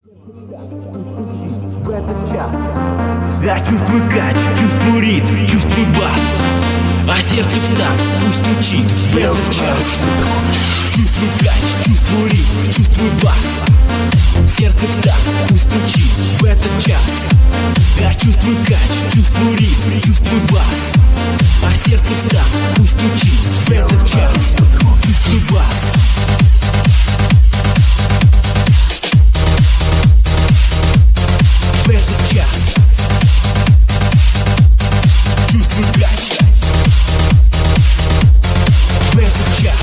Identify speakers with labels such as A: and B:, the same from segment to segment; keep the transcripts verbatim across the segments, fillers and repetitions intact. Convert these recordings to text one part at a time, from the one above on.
A: В этот час я чувствую кач, чувствую ритм, чувствую бас, а сердце в такт пусть стучит в этот час. Чувствую кач, чувствую ритм, чувствую бас, сердце в такт пусть стучит в этот час. Я чувствую кач, чувствую ритм, чувствую бас, а сердце в такт пусть стучит в этот час. Чувствую бас. В этот час чувствую кач. В этот час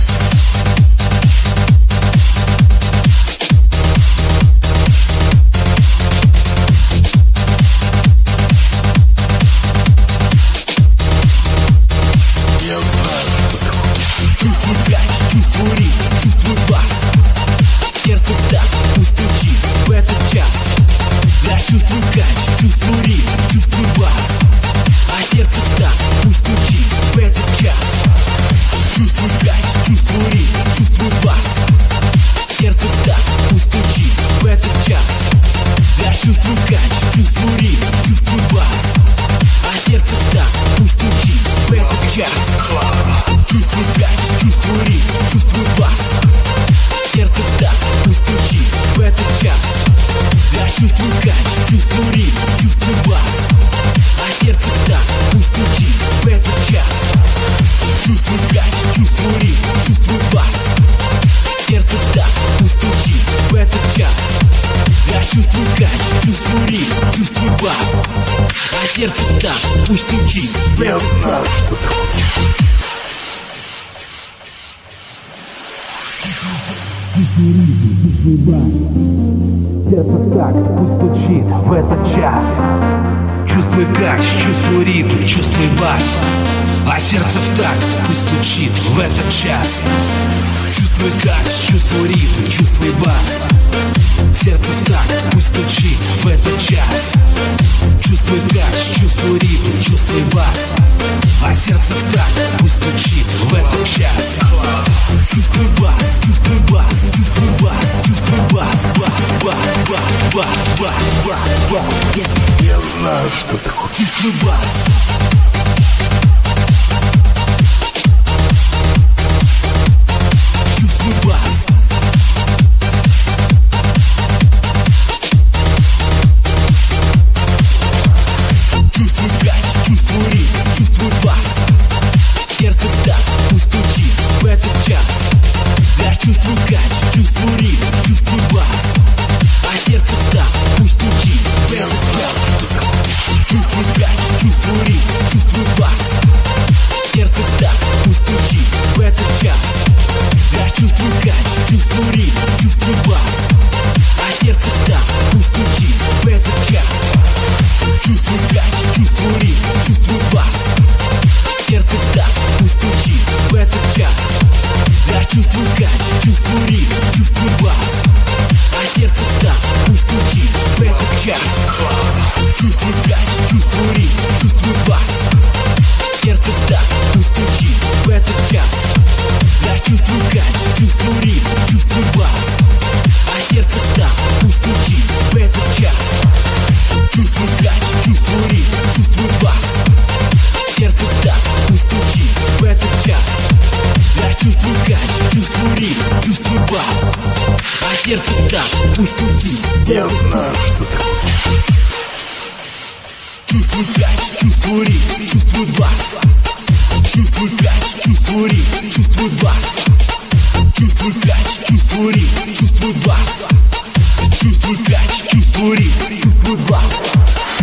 A: чувствую кач, чувствую ритм, чувствую бас, сердце в такт пусть стучит в этот час. Я чувствую кач, чувствую ритм, чувствую бас, а сердце в такт пусть стучит в этот час. Чувствую кач, чувствую ритм, чувствую бас, сердце в такт пусть стучит в этот час. Я чувствую кач, чувствую ритм, чувствую бас, а сердце в такт пусть стучит в этот час. Чувствую кач, чувствую ритм, чувствую бас, сердце в такт пусть стучит в этот час. Я чувствую кач, чувствую ритм, чувствую бас, а сердце в такт пусть стучит в этот час. Чувствую кач, чувствую ритм, чувствую бас, сердце в такт пусть стучит в этот час. Я чувствую кач, чувствую ритм, чувствую бас, а сердце в такт пусть стучит в этот час. Чувствую бас, сердце в такт пусть стучит в этот час. Чувствую кач, чувствую ритм, чувствую бас, а сердце в такт пусть стучит в этот час. Чувствую кач, чувствую ритм, чувствую бас, сердце в такт пусть стучит в этот час. Чувствую кач, чувствую ритм, чувствую бас, а сердце в такт пусть стучит в этот час. Чувствую бас, чувствую бас, чувствую бас, чувствую бас, бас, бас, бас, бас, бас, бас, бас. Я знаю, что ты хочешь. Чувствую бас. Чувствую бас. Чувствую кач, чувствую ритм, чувствую бас, сердце в такт пусть стучит в этот час. Я чувствую кач, чувствую ритм, чувствую бас, а сердце в такт пусть стучит в этот час. Чувствую кач, чувствую ритм, чувствую бас, сердце в такт пусть стучит в этот час. Я чувствую кач, чувствую ритм, чувствую бас, а сердце в такт пусть стучит в этот час. Чувствую кач, чувствую ритм, чувствую бас, сердце в такт пусть стучит в этот час. Я чувствую кач, чувствую ритм, чувствую бас, а сердце в такт пусть стучит в этот час. Чувствую кач, чувствую ритм, чувствую бас, сердце в такт пусть стучит в этот час. Я чувствую кач, чувствую ритм, чувствую бас, а сердце в такт пусть стучит в этот час. Чувствую кач, чувствую ритм, чувствую бас, сердце в такт пусть стучит в этот час. Я чувствую кач, чувствую ритм, чувствую бас, а сердце в такт пусть стучит. Я знаю, что ты хочешь. Чувствую кач, чувствую ритм, чувствую бас, чувствую кач, чувствую ритм, чувствую бас, чувствую кач, чувствую ритм, чувствую бас, чувствую кач, чувствую ритм, чувствую бас.